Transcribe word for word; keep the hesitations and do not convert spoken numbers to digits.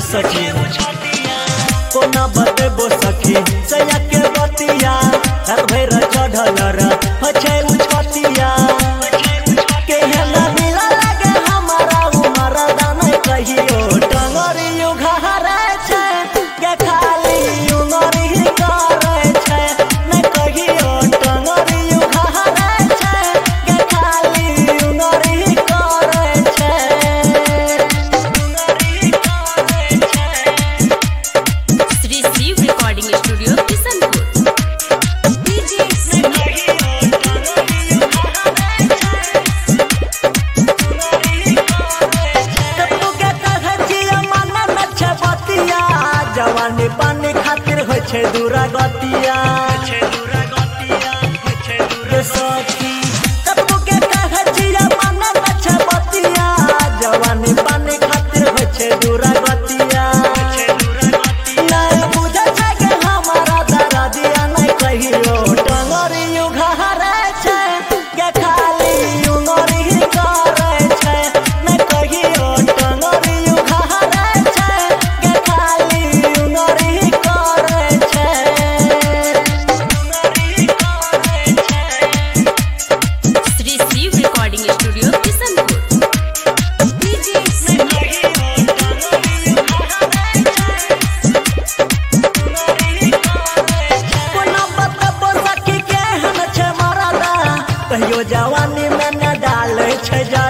सखी कोना बतेबो सखी सैया के बतिया हर भैर चढ़ल रह छै उछतिया के हेला मिला लगे हमारा उमर दान कहियो टंगरी उघारे छै के खाली उंगरी करे छै न कहियो टंगरी उघारे छै के खाली उंगरी करे छै उंगरी करे छै। Shri Shiv recording studio Kishanpur. जवानी पानी खातिर हो छै दूरा गतिया सखी कतबो के कहे जिया मन में छै बतिया जवानी पानी खातिर हो छै दूरा गतिया नहीं बुझे छै के हमारा दरा दिया नहीं कहियो टंगरी उघारे छै के खाली उंगरी करे छै नहीं कहियो टंगरी उघारे छै के खाली उंगरी करे छै उंगरी करे छै। Shri Shiv recording studio Kishanpur. कहियो जवानी में न डाले छै जा